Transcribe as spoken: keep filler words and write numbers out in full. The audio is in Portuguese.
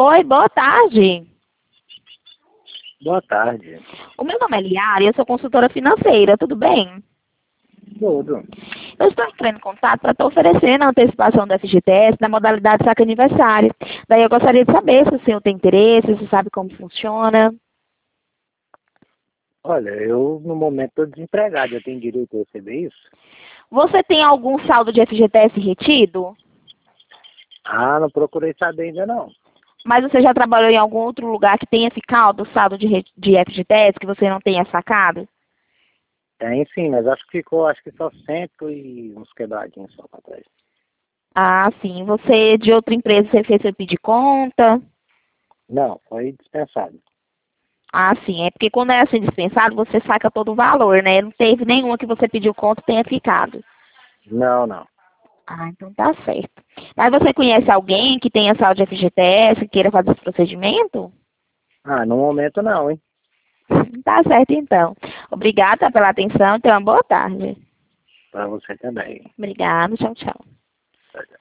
Oi, boa tarde. Boa tarde. O meu nome é Liara e eu sou consultora financeira, tudo bem? Tudo. Eu estou entrando em contato para estar oferecendo a antecipação do F G T S na modalidade saque aniversário. Daí eu gostaria de saber se o senhor tem interesse, se sabe como funciona. Olha, eu no momento estou desempregado, eu tenho direito a receber isso? Você tem algum saldo de F G T S retido? Ah, não procurei saber ainda não. Mas você já trabalhou em algum outro lugar que tenha ficado o saldo de, re- de F G T S que você não tenha sacado? Tem sim, mas acho que ficou, acho que só cento e uns quebradinhos só para trás. Ah, sim. Você de outra empresa você fez seu pedir conta? Não, foi dispensado. Ah, sim. É porque quando é assim dispensado, você saca todo o valor, né? Não teve nenhuma que você pediu conta e tenha ficado. Não, não. Ah, então tá certo. Mas você conhece alguém que tenha saldo de F G T S, que queira fazer esse procedimento? Ah, no momento não, hein? Tá certo, então. Obrigada pela atenção e tenha uma boa tarde. Para você também. Obrigada. Tchau, tchau. Tá,